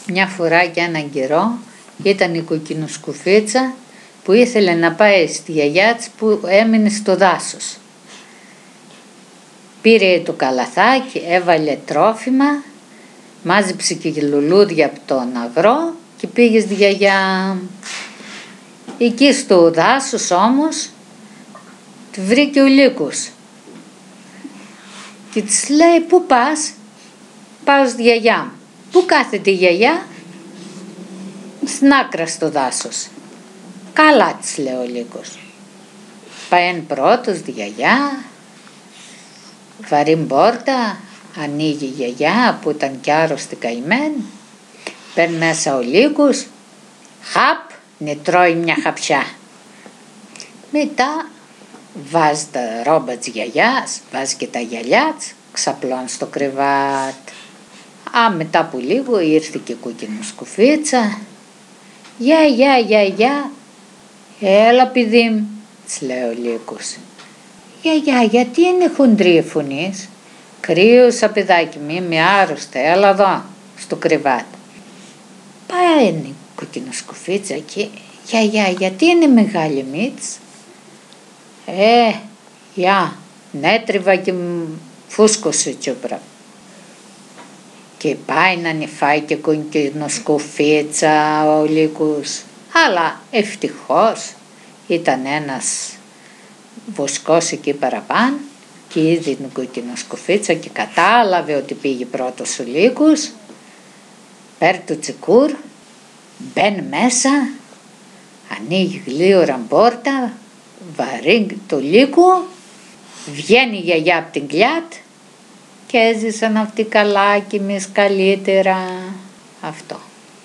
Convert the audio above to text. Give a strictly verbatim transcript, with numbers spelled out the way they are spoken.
Μια φορά και έναν καιρό ήταν η κοκκινοσκουφίτσα που ήθελε να πάει στη γιαγιά της που έμεινε στο δάσος. Πήρε το καλαθάκι, έβαλε τρόφιμα, μάζεψε και λουλούδια από τον αγρό και πήγε στη γιαγιά. Εκεί στο δάσος όμως τη βρήκε ο λύκος και της λέει, πού πας? Πάω στη γιαγιά μου. Πού κάθεται η γιαγιά? Στην άκρα στο δάσος. Καλά, της λέει ο λύκος. Πάει πρώτος στη γιαγιά, βαρύ πόρτα, ανοίγει η γιαγιά που ήταν κι άρρωστη καημένη, παίρνει μέσα ο λύκος, χαπ, να τρώει μια χαψιά. Μετά βάζει τα ρόμπα της γιαγιάς, βάζει και τα γυαλιά της, ξαπλώνει στο κρεβάτι. Α, μετά από λίγο ήρθε και η κοκκινοσκουφίτσα. Γεια, γεια, γεια, γεια. Έλα παιδί μου, της λέει ο λύκος. Γεια, γεια, γιατί είναι χοντρή η φωνή? Κρύωσα παιδάκι μου, είμαι άρρωστη, έλα εδώ, στο κρεβάτι. Πάει η κοκκινοσκουφίτσα και γεια, γεια, γιατί είναι μεγάλη μύτης? Ε, γεια, νέτριβα και φούσκωσε τσούπρα. Και πάει να νυφάει και κοκκινοσκουφίτσα ο λύκος. Αλλά ευτυχώς ήταν ένας βοσκός εκεί παραπάνω και είδε την κοκκινοσκουφίτσα και κατάλαβε ότι πήγε πρώτος ο λύκος. Παίρνει το τσικούρ, μπαίνει μέσα, ανοίγει γλύωρα πόρτα, βαρύνει το λύκο, βγαίνει η γιαγιά από την κλιάτ και έζησαν αυτοί καλά και εμείς καλύτερα. Αυτό.